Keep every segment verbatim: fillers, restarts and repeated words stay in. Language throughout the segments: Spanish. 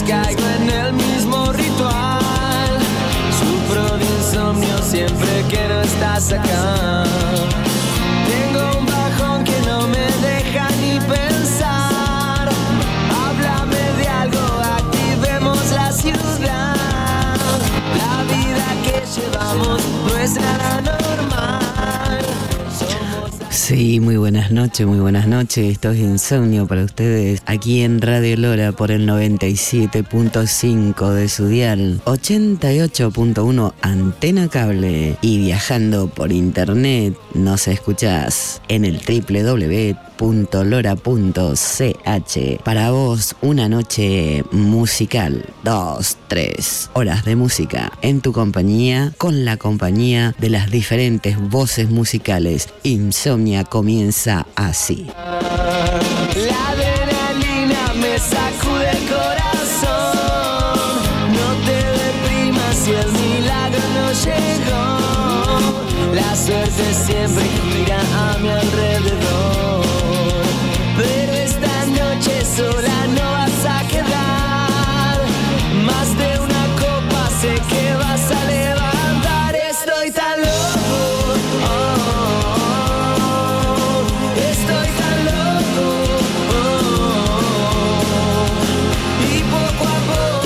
veces caigo en el mismo ritual. Sufro de insomnio siempre que no estás acá. Tengo un bajón que no me deja ni pensar. Háblame de algo, activemos la ciudad. La vida que llevamos no es nada normal. Somos... Sí, muy buenas noches, muy buenas noches. Esto es Insomnio para ustedes aquí en Radio Lora por el noventa y siete punto cinco de su dial, ochenta y ocho punto uno antena cable, y viajando por internet nos escuchás en el doble u doble u doble u punto lora punto c h. Para vos, una noche musical, dos, tres horas de música en tu compañía, con la compañía de las diferentes voces musicales. Insomnia comienza así. La adrenalina me sacude el corazón. No te deprimas si el milagro no llegó. La suerte siempre gira a mi alrededor. Pero esta noche sola no vas a quedar. Más de una copa sé que vas a levantar. Estoy tan loco, oh, oh, oh. Estoy tan loco, oh, oh, oh. Y poco a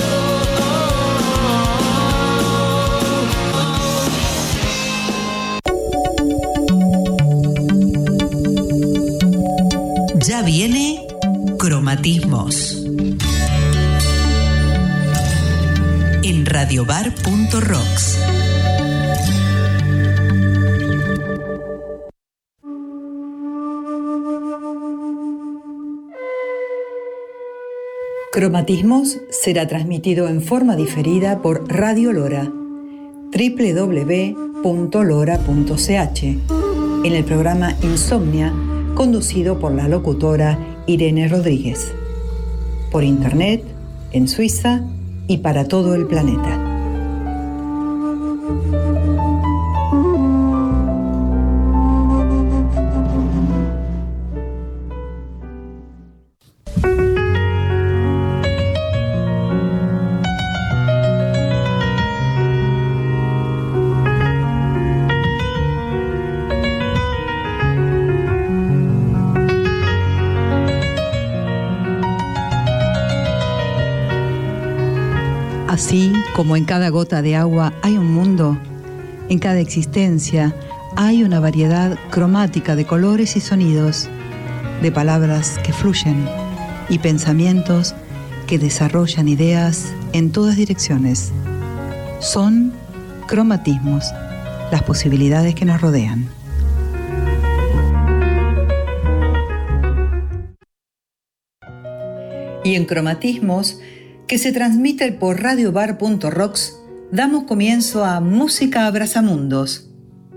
poco. Ya viene Cromatismos en radiobar punto rocks. Cromatismos será transmitido en forma diferida por Radio Lora, doble u doble u doble u punto lora punto c h, en el programa Insomnia, conducido por la locutora Irene Rodríguez. Por internet, en Suiza y para todo el planeta. Así como en cada gota de agua hay un mundo, en cada existencia hay una variedad cromática de colores y sonidos, de palabras que fluyen y pensamientos que desarrollan ideas en todas direcciones. Son cromatismos, las posibilidades que nos rodean. Y en Cromatismos, que se transmite por radiobar punto rocks, damos comienzo a Música Abrazamundos.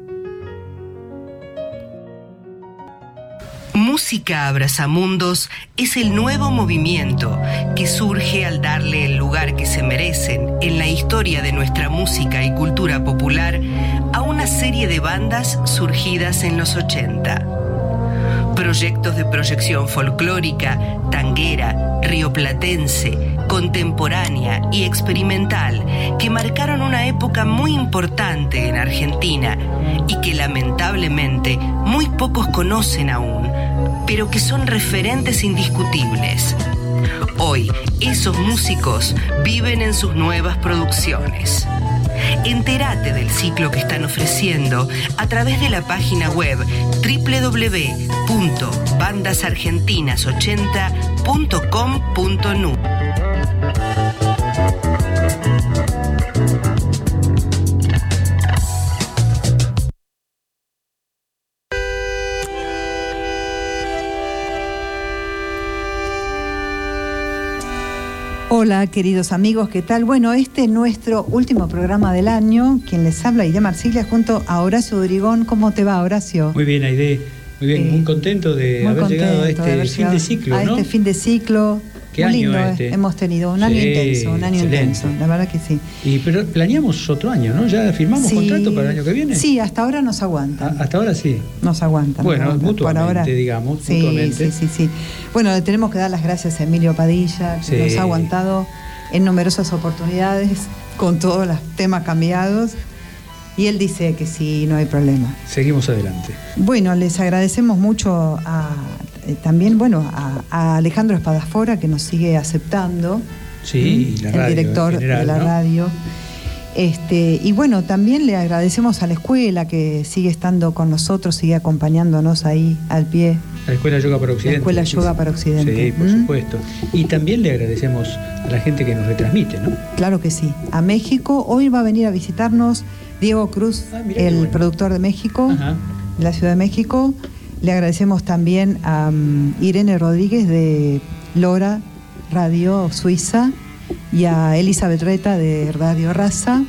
Música Abrazamundos es el nuevo movimiento que surge al darle el lugar que se merecen en la historia de nuestra música y cultura popular a una serie de bandas surgidas en los ochenta. Proyectos de proyección folclórica, tanguera, rioplatense, contemporánea y experimental que marcaron una época muy importante en Argentina y que lamentablemente muy pocos conocen aún, pero que son referentes indiscutibles. Hoy, esos músicos viven en sus nuevas producciones. Entérate del ciclo que están ofreciendo a través de la página web doble u doble u doble u punto bandas argentinas ochenta punto com punto n u. Hola, queridos amigos, ¿qué tal? Bueno, este es nuestro último programa del año. Quien les habla, Aide Marsiglia, junto a Horacio Durigón. ¿Cómo te va, Horacio? Muy bien, Aide. Muy bien, eh, muy contento de haber contento llegado a este fin de ciclo, a ¿no? A este fin de ciclo. ¿Qué muy año lindo, este? Hemos tenido un año sí, intenso, un año excelente. intenso, la verdad que sí. Y pero planeamos otro año, ¿no? ¿Ya firmamos sí, contrato para el año que viene? Sí, hasta ahora nos aguantan. A, hasta ahora sí. Nos aguantan. Bueno, nos aguantan. mutuamente, Por ahora, digamos, sí, mutuamente. Sí, sí, sí. Bueno, le tenemos que dar las gracias a Emilio Padilla, que sí. nos ha aguantado en numerosas oportunidades, con todos los temas cambiados. Y él dice que sí, no hay problema. Seguimos adelante. Bueno, les agradecemos mucho a, eh, también, bueno, a, a Alejandro Espadafora, que nos sigue aceptando. Sí, y la el radio director en general, de la ¿no? radio. Este, y bueno, también le agradecemos a la escuela que sigue estando con nosotros, sigue acompañándonos ahí al pie. La Escuela Yoga para Occidente. La Escuela Yoga para Occidente. Sí, por ¿Mm? supuesto. Y también le agradecemos a la gente que nos retransmite, ¿no? Claro que sí. A México, hoy va a venir a visitarnos Diego Cruz, Ah, mirá qué el bueno. productor de México, Ajá. de la Ciudad de México. Le agradecemos también a um, Irene Rodríguez de Lora Radio Suiza y a Elizabeth Reta de Radio Raza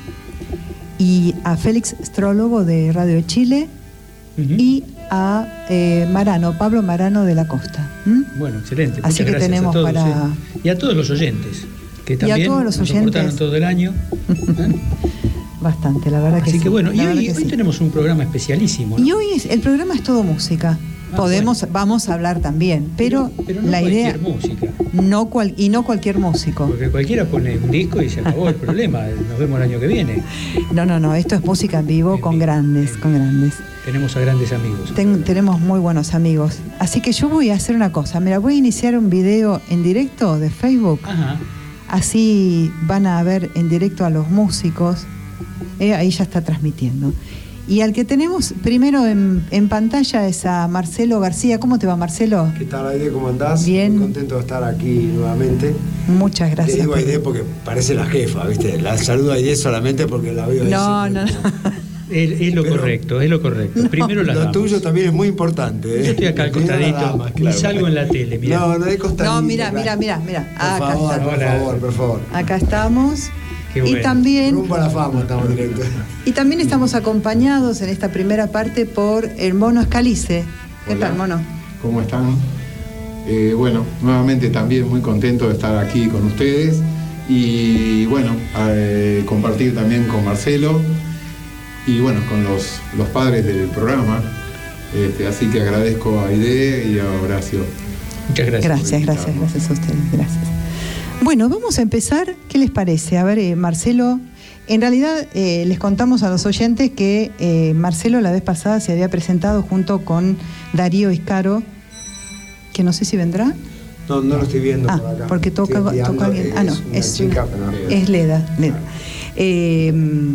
y a Félix Strólogo de Radio de Chile Uh-huh. y a eh, Marano, Pablo Marano de la Costa. ¿Mm? Bueno, excelente. Así Muchas que gracias tenemos a todos, para- ¿eh? Y a todos los oyentes, que Y a también todos los nos oyentes. soportaron todo el año. ¿eh? Bastante, la verdad que Así sí. que bueno, y la hoy, verdad que hoy sí. tenemos un programa especialísimo, ¿no? Y hoy es, el programa es todo música. Ah, Podemos, bueno. vamos a hablar también, pero, pero no la idea cualquier música. no cual, y no cualquier músico. Porque cualquiera pone un disco y se acabó el problema. Nos vemos el año que viene. No, no, no, esto es música en vivo En con vivo, grandes, en con grandes. Tenemos a grandes amigos. Ten- tenemos muy buenos amigos. Así que yo voy a hacer una cosa. Mira, voy a iniciar un video en directo de Facebook. Ajá. Así van a ver en directo a los músicos. Eh, ahí ya está transmitiendo. Y al que tenemos primero en, en pantalla es a Marcelo García. ¿Cómo te va, Marcelo? ¿Qué tal, Aide? ¿Cómo andás? Bien. Muy contento de estar aquí nuevamente. Muchas gracias. Le digo Aide porque parece la jefa, ¿viste? La saludo a Aide solamente porque la veo ahí No, no, siempre. no. Es, es lo Pero- correcto, es lo correcto. Primero las Lo damas. tuyo también es muy importante, ¿eh? Yo estoy acá al Primero las costadito damas, y salgo en la tele, mirá. No, no hay costadito. No, mira, claro. mira, mira, mira. Por Acá favor, está. por Hola. favor, por favor. Acá estamos. Qué Y bueno. también, Rumbo a la fama estamos directos. y también estamos acompañados en esta primera parte por el Mono Escalice. ¿Qué Hola. tal, Mono? ¿Cómo están? Eh, bueno, nuevamente también muy contento de estar aquí con ustedes y bueno, eh, compartir también con Marcelo y bueno, con los, los padres del programa. Este, así que agradezco a Aide y a Horacio. Muchas gracias. Gracias, gracias, gracias a ustedes, gracias. Bueno, vamos a empezar. ¿Qué les parece? A ver, eh, Marcelo, en realidad eh, les contamos a los oyentes que eh, Marcelo la vez pasada se había presentado junto con Darío Iscaro, que no sé si vendrá. No, no lo estoy viendo Ah, por acá. porque toca, Estoy espiando, toca alguien. eh, Ah, no, una es, chica, una- pero- es Leda. Leda. Eh,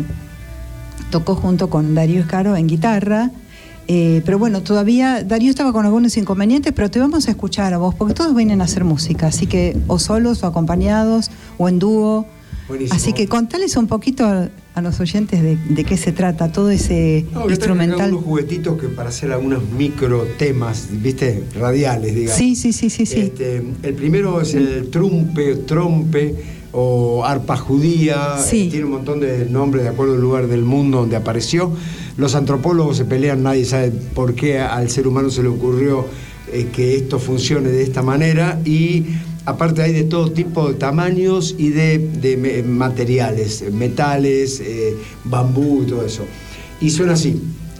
tocó junto con Darío Iscaro en guitarra. Eh, pero bueno, todavía Darío estaba con algunos inconvenientes, pero te vamos a escuchar a vos, porque todos vienen a hacer música, así que o solos o acompañados o en dúo. Buenísimo. Así que contales un poquito a, a los oyentes de, de qué se trata todo ese No, que traje acá instrumental. unos juguetitos que para hacer algunos micro temas, ¿viste? Radiales, digamos. Sí, sí, sí, sí, sí. Este, el primero es el trumpe, trompe o arpa judía. Sí. Eh, tiene un montón de nombres de acuerdo al lugar del mundo donde apareció. Los antropólogos se pelean, nadie sabe por qué al ser humano se le ocurrió eh, que esto funcione de esta manera. Y aparte hay de todo tipo de tamaños y de, de me- materiales, metales, eh, bambú y todo eso. Y suena así.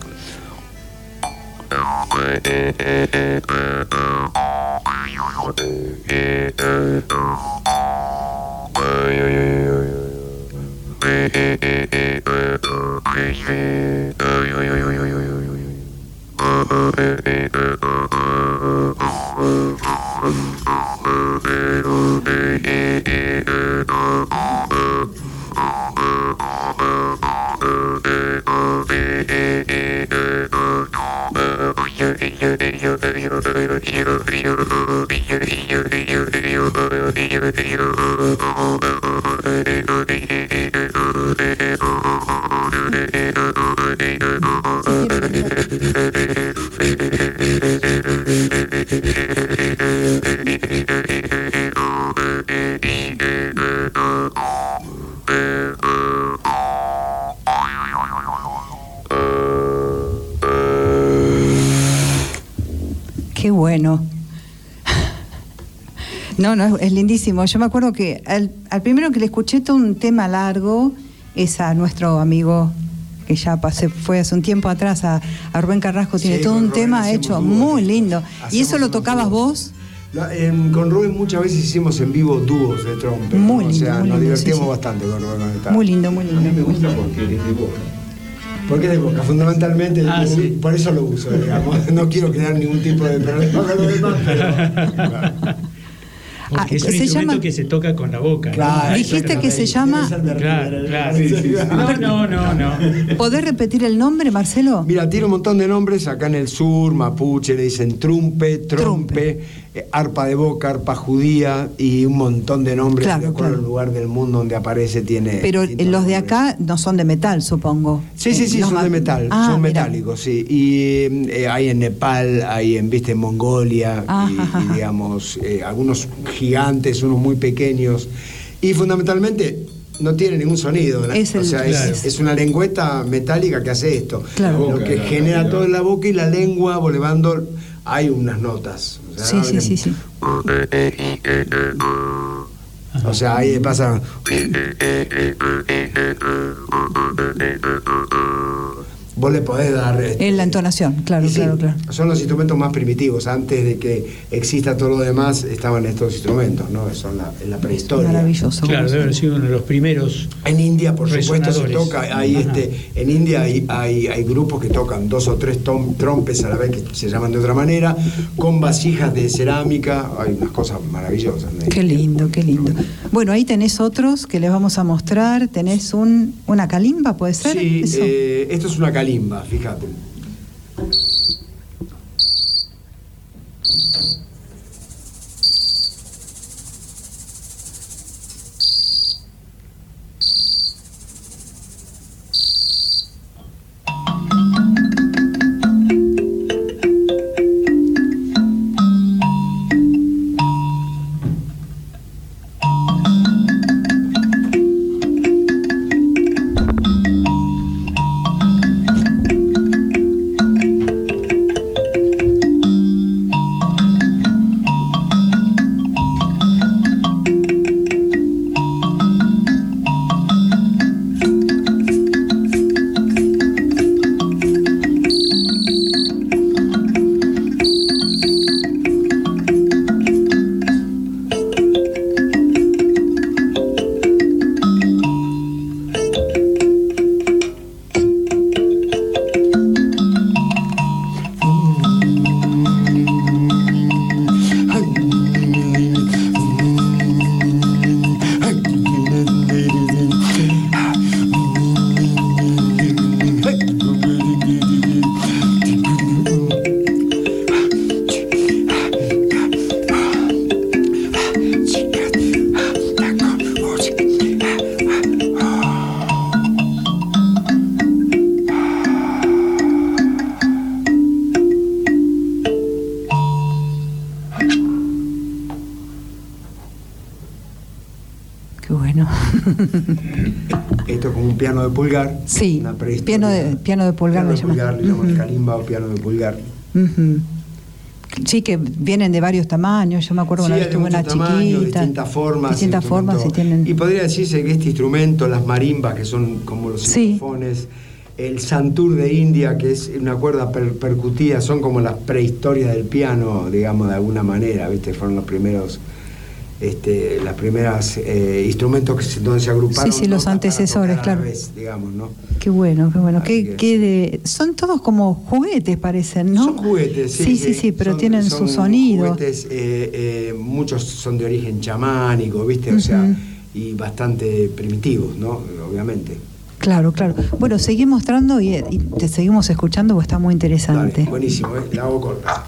Qué bueno. No, no, es, es lindísimo. Yo me acuerdo que al, al primero que le escuché todo un tema largo es a nuestro amigo que ya pasé, fue hace un tiempo atrás, a, a Rubén Carrasco, tiene Sí, todo con un Rubén tema hacemos hecho dúos. muy lindo. ¿Y Hacemos eso lo unos tocabas dúos. vos? La, en, con Rubén muchas veces hicimos en vivo dúos de trompe. Muy lindo, o sea, muy nos lindo, divertimos sí, sí. bastante con Rubén. Con esta. Muy lindo, muy lindo. A mí me gusta porque es de Boca. Porque es de Boca, fundamentalmente, Ah, sí. por eso lo uso, digamos. No quiero crear ningún tipo de problema con los demás, pero. Claro. Porque Ah, es un se instrumento llama- que se toca con la boca. ¿no? Claro, Dijiste que se llama- Claro, claro. Sí, sí. No, no, no, no. ¿Podés repetir el nombre, Marcelo? Mira, tiene un montón de nombres. Acá en el sur, mapuche, le dicen trumpe, trompe, eh, arpa de boca, arpa judía y un montón de nombres. Claro, de acuerdo claro. al lugar del mundo donde aparece, tiene. Pero distintos los de nombres. acá no son de metal, supongo. Sí, sí, sí, Los son ma- de metal, Ah, son mira. metálicos, sí. Y eh, hay en Nepal, hay en, viste, en Mongolia, Ajá, y, ajá. y, digamos, eh, algunos gigantes, unos muy pequeños. Y fundamentalmente no tiene ningún sonido, ¿no? Es el- o sea, Claro. es, es una lengüeta metálica que hace esto. Claro. Lo La boca, que la- genera la- todo en la boca y la lengua volevando, hay unas notas. O sea, Sí, sí, sí, sí. O sea, ahí pasa. Vos le podés dar. este, En la entonación, claro, y sí, claro, claro. son los instrumentos más primitivos. Antes de que exista todo lo demás, estaban estos instrumentos, ¿no? Son la, en la prehistoria. Maravilloso. Claro, debe haber sido uno de los primeros. En India, por supuesto, se Resonadores. toca. Hay Ajá. este, en India hay, hay, hay grupos que tocan dos o tres tom- trompes a la vez, que se llaman de otra manera, con vasijas de cerámica. Hay unas cosas maravillosas. ¿no? Qué lindo, qué lindo. Bueno, ahí tenés otros que les vamos a mostrar. Tenés un, una calimba, ¿puede ser? Sí, Eso. eh, esto es una calimba, fíjate. Qué bueno. Esto es como un piano de pulgar. Sí, una prehistoria. piano de- piano de pulgar Piano le de llaman. pulgar, le llaman Ujú. calimba o piano de pulgar. Ujú. Sí, que vienen de varios tamaños. Yo me acuerdo Sí, una hay vez de tuve una muchos tamaños, chiquita. distintas formas. Distintas instrumento- formas y tienen. Y podría decirse que este instrumento, las marimbas, que son como los Sí. xylofones, el santur de India, que es una cuerda per- percutida, son como las prehistorias del piano, digamos, de alguna manera, ¿viste? Fueron los primeros, este, las primeras eh, instrumentos que se, donde se agruparon. Sí, sí, los notas para antecesores, tocar a la claro. vez, digamos, ¿no? Qué bueno, qué bueno. Así Qué, que qué sí. de... Son todos como juguetes, parecen, ¿no? Son juguetes, sí. Sí, sí, sí, pero Son- tienen son su sonido. Juguetes, eh, eh, muchos son de origen chamánico, ¿viste? O sea, Ujú. y bastante primitivos, ¿no? Obviamente. Claro, claro. Bueno, seguí mostrando y, y te seguimos escuchando porque está muy interesante. Dale, buenísimo, ¿eh? La hago corta.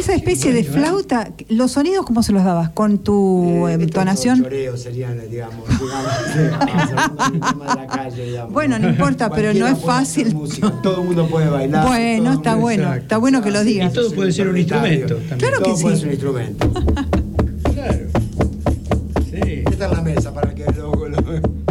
esa especie de flauta, ¿los sonidos cómo se los dabas? ¿Con tu eh, entonación? Choreos serían, digamos, digamos de la calle, digamos. Bueno, no importa, pero no es fácil. Todo el mundo puede bailar. Bueno, está bueno, exacto. Está bueno que lo digas. Y todo puede ser un instrumento también. Claro que todo sí. puede ser un instrumento. Claro. Sí. Esta es la mesa para que lo... lo...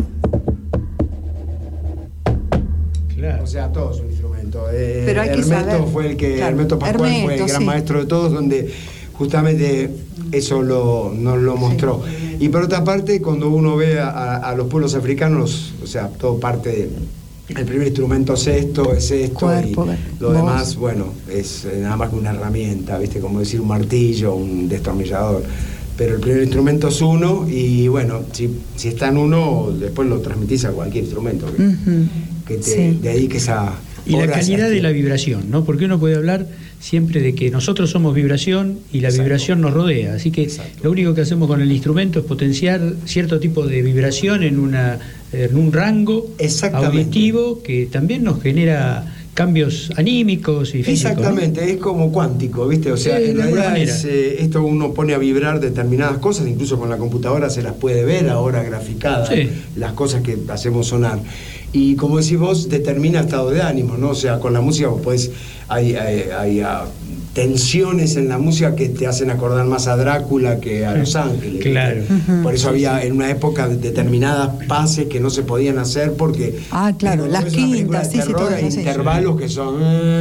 Claro. O sea, todo es un instrumento. Eh, Pero hay que Hermeto saber. fue el que, Claro. Hermeto Pascual Hermeto, fue el gran sí. maestro de todos, donde justamente eso lo, nos lo mostró. Sí. Y por otra parte, cuando uno ve a, a los pueblos africanos, o sea, todo parte de, el primer instrumento es esto, es esto, Cuerpo, y lo voz. demás, bueno, es nada más que una herramienta, ¿viste? Como decir un martillo, un destornillador. Pero el primer instrumento es uno, y bueno, si, si está en uno, después lo transmitís a cualquier instrumento que, uh-huh. que te sí. dediques a... Y la calidad de la vibración, ¿no? Porque uno puede hablar siempre de que nosotros somos vibración y la Exacto. vibración nos rodea. Así que Exacto. lo único que hacemos con el instrumento es potenciar cierto tipo de vibración en, una, en un rango auditivo que también nos genera cambios anímicos y físicos. Exactamente, ¿no? Es como cuántico, ¿viste? O sea, sí, en realidad es, eh, esto uno pone a vibrar determinadas cosas, incluso con la computadora se las puede ver ahora graficadas, sí. las cosas que hacemos sonar. Y como decís vos, determina el estado de ánimo, ¿no? O sea, con la música vos podés, hay, hay, hay uh, tensiones en la música que te hacen acordar más a Drácula que a Los Ángeles. Claro. Uh-huh. Por eso había en una época determinadas pases que no se podían hacer porque... Ah, claro, las quintas, sí, sí, todo hay eso. intervalos que son...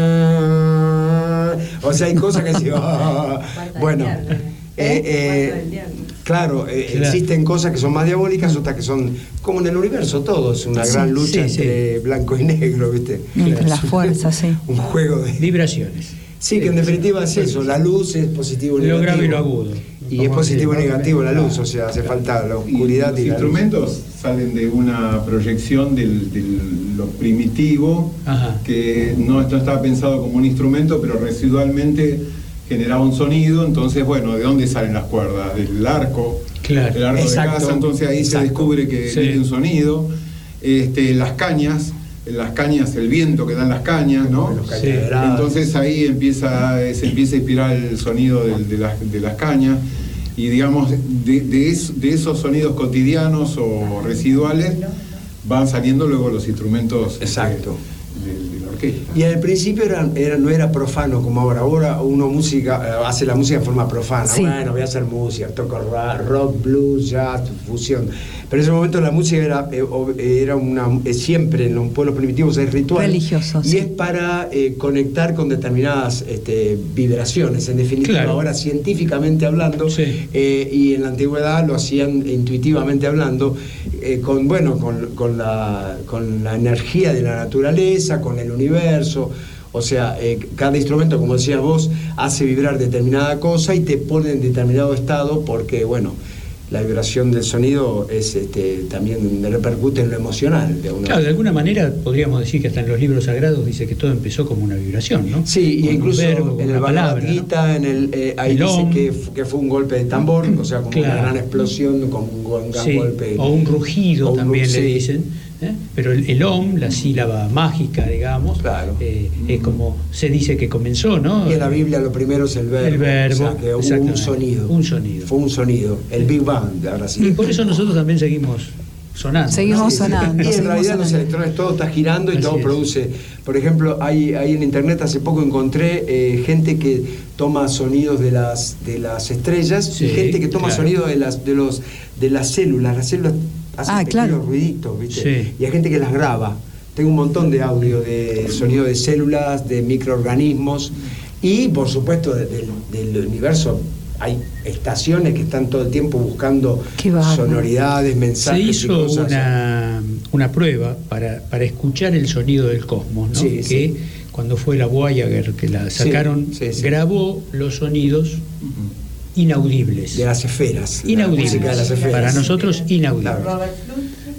O sea, hay cosas que sí... Bueno, eh, eh, claro, eh, claro, existen cosas que son más diabólicas, otras que son como en el universo todo, es una sí, gran lucha sí, entre sí. blanco y negro, ¿viste? Entre las fuerzas, sí. Un juego de... Vibraciones. Sí, que en definitiva es eso, la luz es positivo y negativo. Lo grave y lo agudo. Y es positivo y negativo la luz, o sea, hace falta la oscuridad y, y los instrumentos luz. Salen de una proyección de lo primitivo, Ajá. que no, no estaba pensado como un instrumento, pero residualmente generaba un sonido. Entonces, bueno, ¿de dónde salen las cuerdas? Del arco, claro. el arco Exacto. de casa, entonces ahí Exacto. se descubre que sí. tiene un sonido. Este, las cañas, las cañas, el viento que dan las cañas, ¿no? Sí. Entonces ahí empieza, se empieza a inspirar el sonido de, de, las, de las cañas, y digamos, de, de, es, de esos sonidos cotidianos o residuales van saliendo luego los instrumentos. Exacto. De, de, de la orquesta. Y al principio era, era, no era profano como ahora. Ahora uno música, hace la música de forma profana. Sí. Bueno, voy a hacer música, toco rock, blues, jazz, fusión. Pero en ese momento la música era, era una, siempre en los pueblos primitivos es ritual. Religioso, y sí. es para eh, conectar con determinadas este, vibraciones. En definitiva, claro. ahora científicamente hablando, sí. eh, y en la antigüedad lo hacían intuitivamente hablando, eh, con, bueno, con, con, la, con la energía de la naturaleza, con el universo. O sea, eh, cada instrumento, como decías vos, hace vibrar determinada cosa y te pone en determinado estado porque, bueno, la vibración del sonido es este, también repercute en lo emocional. De una claro, de alguna manera podríamos decir que hasta en los libros sagrados dice que todo empezó como una vibración, ¿no? Sí, y incluso verbo, en el Bhagavad Gita, ¿no? en el, eh, ahí el dice que, que fue un golpe de tambor, o sea, como claro. una gran explosión, como un, un gran sí, golpe. O un rugido o un, también sí. le dicen. ¿Eh? Pero el, el om, la sílaba mágica, digamos, claro. eh, mm. es como se dice que comenzó, ¿no? Y en la Biblia lo primero es el verbo. El verbo, o sea, que hubo un sonido. Un sonido. Fue un sonido, el Big Bang, ahora sí. Y por eso nosotros también seguimos sonando. Seguimos ¿no? sonando. Y en seguimos realidad sonando. los electrones, todo está girando y Así todo es. produce. Por ejemplo, hay, hay en internet hace poco encontré eh, gente que toma sonidos de las, de las estrellas sí, y gente que toma claro. sonidos de las, de, los, de las células. Las células hacen ah, pequeños claro. ruiditos, ¿viste? Sí. Y hay gente que las graba. Tengo un montón de audio de sonido de células, de microorganismos y, por supuesto, de, de, del universo. Hay estaciones que están todo el tiempo buscando sonoridades, mensajes. Se hizo y cosas. Una, una prueba para, para escuchar el sonido del cosmos, ¿no? Sí, que sí. cuando fue la Voyager, que la sacaron, sí, sí, sí. grabó los sonidos uh-huh. inaudibles. De las esferas. Inaudibles. La música de las esferas. Para nosotros, inaudibles. Claro.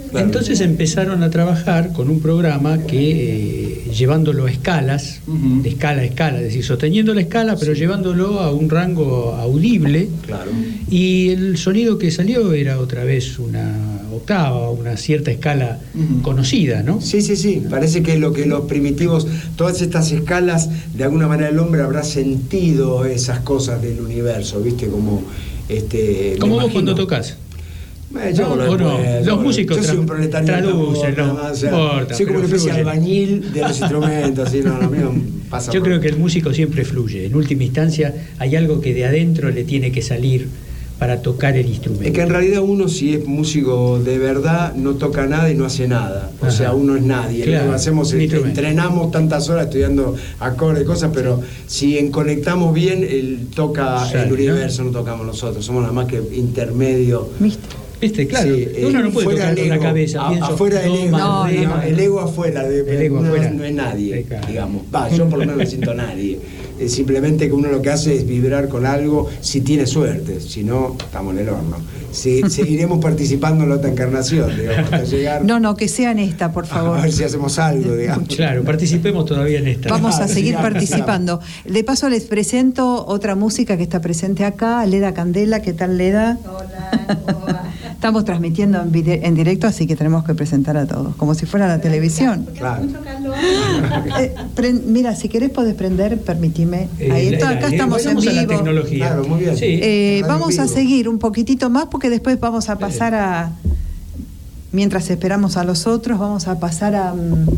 Claro. Entonces empezaron a trabajar con un programa que, eh, llevándolo a escalas, Uh-huh. de escala a escala, es decir, sosteniendo la escala, pero sí. llevándolo a un rango audible. Claro. Y el sonido que salió era otra vez una octava, una cierta escala uh-huh. conocida, ¿no? Sí, sí, sí. Parece que lo que los primitivos, todas estas escalas, de alguna manera el hombre habrá sentido esas cosas del universo, ¿viste? Como este. Como vos cuando tocas. Eh, yo no, no, después, los yo, músicos yo soy un proletario traducen, no, o sea, importa, soy como una especie de fluye. albañil de los instrumentos, así, no, lo mío pasa. Yo por... creo que el músico siempre fluye. En última instancia, hay algo que de adentro le tiene que salir para tocar el instrumento. Es que en realidad uno, si es músico de verdad, no toca nada y no hace nada. O Ajá. sea, uno es nadie. Claro, ¿no? Hacemos, entrenamos tantas horas estudiando acordes y cosas, pero si en conectamos bien, él toca Sale, el universo, ¿no? no tocamos nosotros. Somos nada más que intermedio. ¿Viste? ¿Viste? Claro, sí, uno no puede tocar con la cabeza. A, pienso, afuera del ego, no, no, no, el ego afuera, de, el ego no, afuera. no es nadie, claro. digamos. Va, yo por lo menos no siento a nadie. Es simplemente que uno lo que hace es vibrar con algo si tiene suerte, si no, estamos en el horno. Si, seguiremos participando en la otra encarnación, digamos, hasta llegar. No, no, que sea en esta, por favor. A ver si hacemos algo, digamos. Claro, participemos todavía en esta. Vamos a seguir participando. De paso les presento otra música que está presente acá, Leda Candela. ¿Qué tal, Leda? Hola, ¿cómo va? Estamos transmitiendo en, vide- en directo, así que tenemos que presentar a todos, como si fuera la televisión. Claro. Mucho calor. Eh, pre- mira, si querés podés prender, permitime. Eh, Ahí la- está, la- acá la- estamos en vamos a la vivo. tecnología. Claro, muy bien. Sí. Eh, Radio vamos a vivo. seguir un poquitito más porque después vamos a pasar a, mientras esperamos a los otros, vamos a pasar a,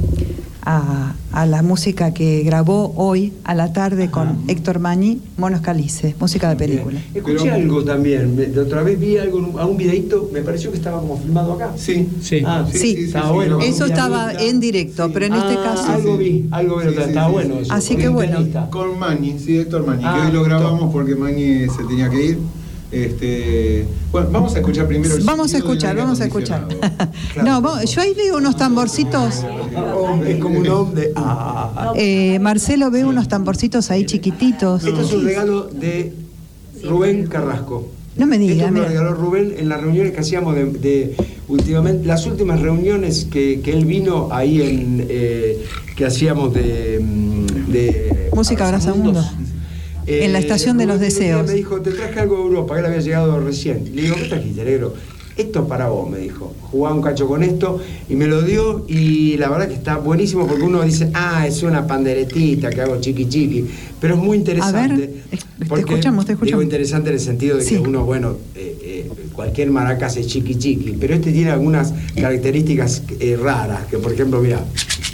a, a la música que grabó hoy a la tarde con Ajá. Héctor Mañi, Monos Calices, música de película. Bien. Escuché Pero, algo también, de otra vez vi algo, a un videíto, me pareció que estaba como filmado acá. Sí, sí. Ah, sí, sí, sí, estaba sí, bueno. Eso estaba en directo, sí. pero en ah, este caso... Algo vi, algo vi, sí, sí, estaba sí, bueno sí. eso. Así que bueno. Con Mañi, sí, Héctor Mañi, Ah, que hoy lo grabamos top. porque Mañi se tenía que ir. Este, bueno, vamos a escuchar primero el Vamos a escuchar, vamos a escuchar. Claro. No, vamos, yo ahí veo unos tamborcitos. Es como un hombre. Ah. Eh, Marcelo ve unos tamborcitos ahí chiquititos. Esto es un regalo de Rubén Carrasco. No me digas. Esto me lo mira. regaló Rubén en las reuniones que hacíamos de, de últimamente, las últimas reuniones que, que él vino ahí en eh, que hacíamos de, de Música Abrazamundos. Eh, En la estación de los Rubén deseos. Me dijo, te traje algo de Europa, que él había llegado recién. Le digo, ¿qué trajiste, negro? Esto es para vos, me dijo. Jugá un cacho con esto y me lo dio y la verdad que está buenísimo porque uno dice, ah, es una panderetita que hago chiqui chiqui, pero es muy interesante. A ver, te porque, escuchamos, te escuchamos. Digo interesante en el sentido de Sí. que uno, bueno, eh, eh, cualquier maracas es chiqui chiqui, pero este tiene algunas características eh, raras, que por ejemplo, mira.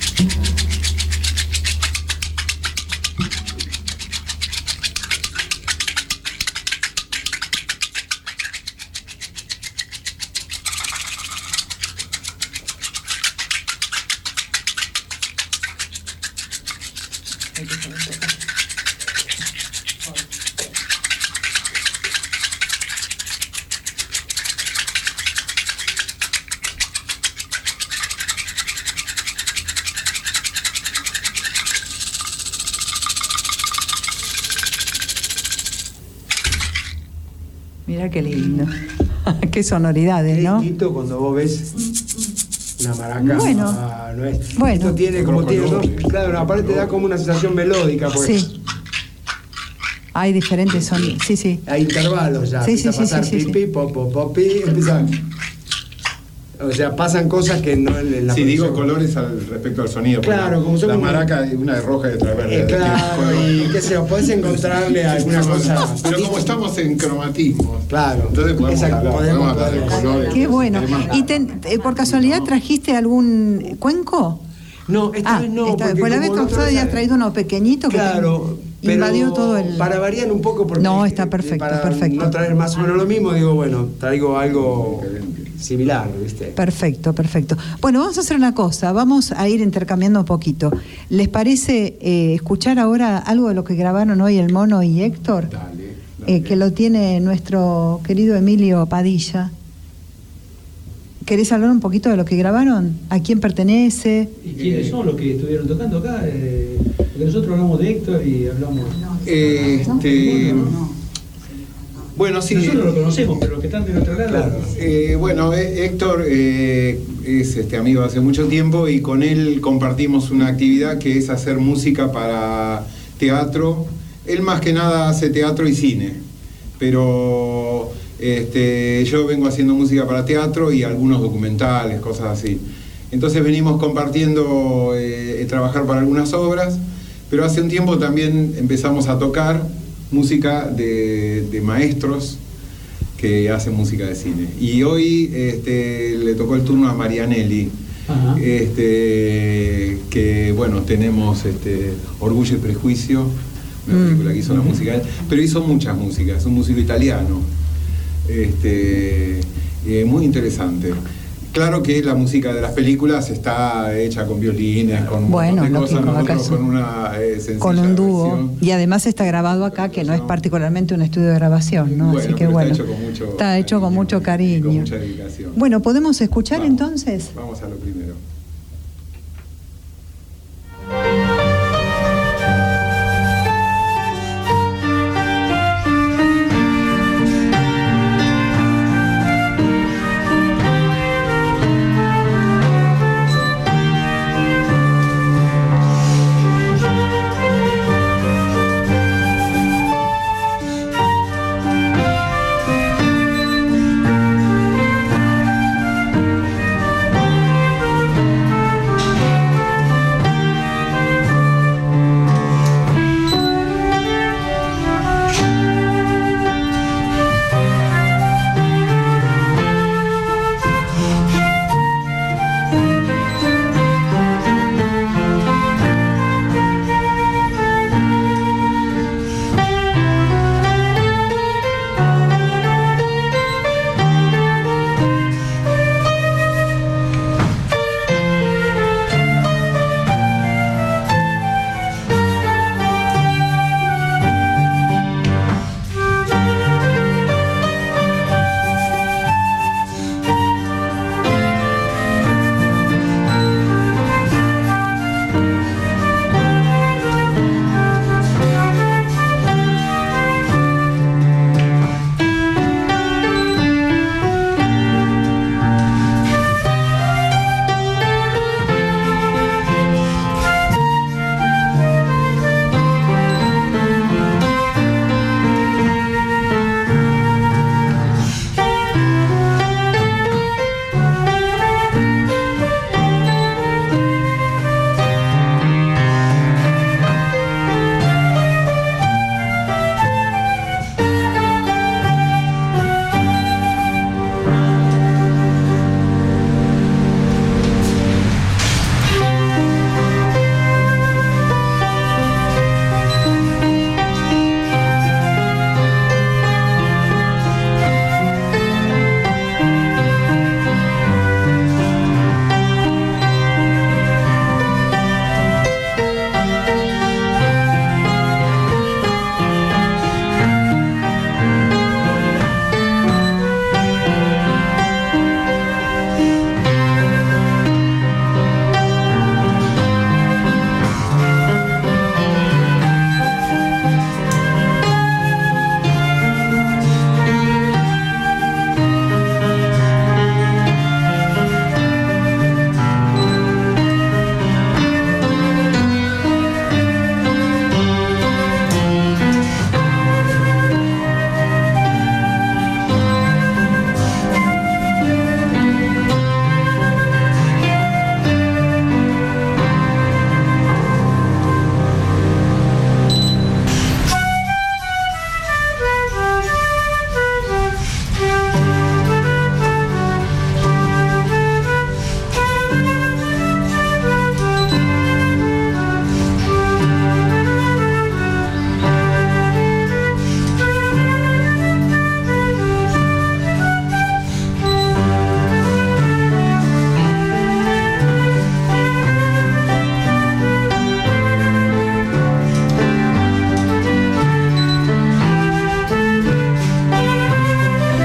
Mira qué lindo. Qué sonoridades, ¿no? Es lindo cuando vos ves una maraca. Bueno. Ah, no es. Bueno. Esto tiene como Con tiene, ¿no? colores. Claro, no, aparte te da como una sensación melódica, porque Sí. Hay diferentes sonidos. Sí, sí. hay intervalos ya. Sí, empieza sí, a pasar sí, sí, sí, pi, pi, po, po, po, pi, empieza. O sea, pasan cosas que no en la Sí, digo producción. colores al respecto al sonido. porque Claro, como son la como- maraca, una de roja y otra de verde. Eh, claro, y qué sé yo, podés encontrarle alguna cosa. Pero como estamos en cromatismo, Claro. entonces podemos Exacto, hablar, podemos podemos hablar de hablar. colores. Qué bueno. Además, ¿Y ten- eh, por casualidad trajiste algún cuenco? No, esta Ah, vez no. esta vez. porque Fue la vez como pasada otra vez- habías traído uno pequeñito que Claro, te invadió pero todo el... para variar un poco porque No, está eh, perfecto, para perfecto. no traer más o menos lo mismo, digo, bueno, traigo algo similar, ¿viste? Perfecto, perfecto. Bueno, vamos a hacer una cosa, vamos a ir intercambiando un poquito. ¿Les parece eh, escuchar ahora algo de lo que grabaron hoy el Mono y Héctor? Dale, dale. Eh, que lo tiene nuestro querido Emilio Padilla. ¿Querés hablar un poquito de lo que grabaron? ¿A quién pertenece? ¿Y quiénes son los que estuvieron tocando acá? Eh, porque nosotros hablamos de Héctor y hablamos... Este, Bueno, sí. Nosotros lo conocemos, pero los que están del otro lado. Claro. Eh, bueno, eh, Héctor eh, es este amigo hace mucho tiempo y con él compartimos una actividad que es hacer música para teatro. Él más que nada hace teatro y cine, pero este, yo vengo haciendo música para teatro y algunos documentales, cosas así. Entonces venimos compartiendo, eh, trabajar para algunas obras, pero hace un tiempo también empezamos a tocar música de, de maestros que hacen música de cine. Y hoy este, le tocó el turno a Marianelli, este, que bueno, tenemos este, Orgullo y Prejuicio, una película que hizo la música, pero hizo muchas músicas, es un músico italiano, este, eh, muy interesante. Claro que la música de las películas está hecha con violines, con bueno, un montón de lógico, cosas, nosotros acá con una eh, sencilla con un dúo, versión. y además está grabado acá, que no es particularmente un estudio de grabación, ¿no? Bueno, Así que pero bueno, está hecho con mucho está hecho con cariño mucho y cariño. con mucha dedicación. Bueno, ¿podemos escuchar Vamos, entonces? Vamos a lo primero.